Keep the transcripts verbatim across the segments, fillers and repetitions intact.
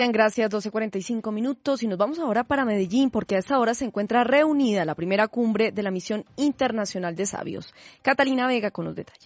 Gracias, doce cuarenta y cinco minutos y nos vamos ahora para Medellín porque a esta hora se encuentra reunida la primera cumbre de la Misión Internacional de Sabios. Catalina Vega con los detalles.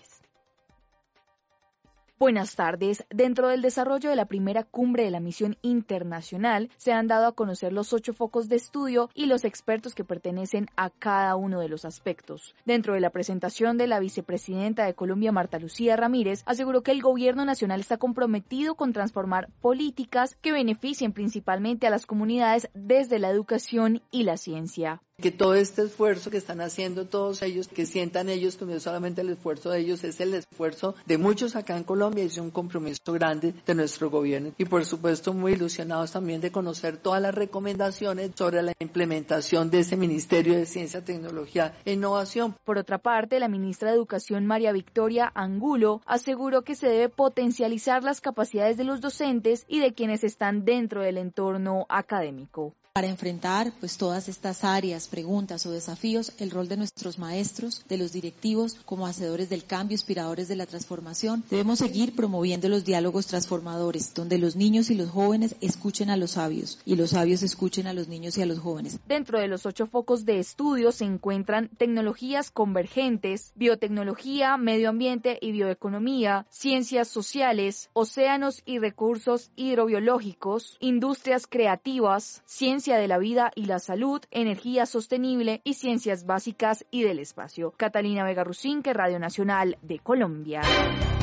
Buenas tardes. Dentro del desarrollo de la primera cumbre de la Misión Internacional se han dado a conocer los ocho focos de estudio y los expertos que pertenecen a cada uno de los aspectos. Dentro de la presentación de la vicepresidenta de Colombia, Marta Lucía Ramírez, aseguró que el gobierno nacional está comprometido con transformar políticas que beneficien principalmente a las comunidades desde la educación y la ciencia. Que todo este esfuerzo que están haciendo todos ellos, que sientan ellos que no es solamente el esfuerzo de ellos, es el esfuerzo de muchos acá en Colombia y es un compromiso grande de nuestro gobierno. Y por supuesto muy ilusionados también de conocer todas las recomendaciones sobre la implementación de ese Ministerio de Ciencia, Tecnología e Innovación. Por otra parte, la ministra de Educación, María Victoria Angulo, aseguró que se debe potencializar las capacidades de los docentes y de quienes están dentro del entorno académico. Para enfrentar pues todas estas áreas, preguntas o desafíos, el rol de nuestros maestros, de los directivos como hacedores del cambio, inspiradores de la transformación, debemos seguir promoviendo los diálogos transformadores, donde los niños y los jóvenes escuchen a los sabios y los sabios escuchen a los niños y a los jóvenes. Dentro de los ocho focos de estudio se encuentran tecnologías convergentes, biotecnología, medio ambiente y bioeconomía, ciencias sociales, océanos y recursos hidrobiológicos, industrias creativas, ciencias de la vida y la salud, energía sostenible y ciencias básicas y del espacio. Catalina Vega Rusinque, Radio Nacional de Colombia.